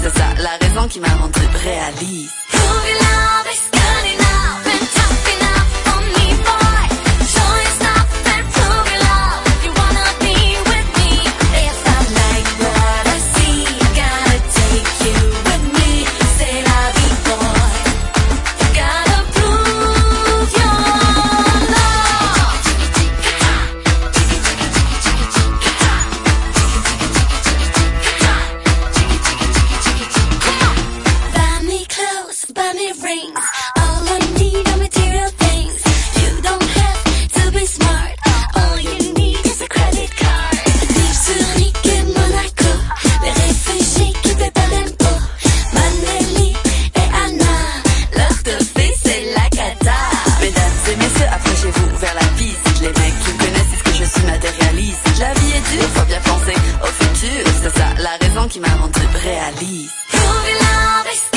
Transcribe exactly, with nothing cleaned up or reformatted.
c'est ça la raison qui m'a rendu réaliste. Prove your love is good enough and tough enough for me, boy. Show your stuff and prove your love. You wanna be with me? If I like what I see, gotta take you with me. C'est la vie, boy. Gotta prove your love. Buy me clothes, buy me rings. All I need are material things. You don't have to be smart. All you need is a credit card. Vivre sur Rick et Monaco. Les réfugiés qui paient pas d'impôts. Manelli et Anna. Leur teufée, c'est la cata. Mesdames et messieurs, approchez-vous vers la piste. Les mecs qui me connaissent disent que je suis matérialiste. La vie est dure, faut bien penser au futur. C'est ça la raison qui m'a rendu réaliste. Prove your love is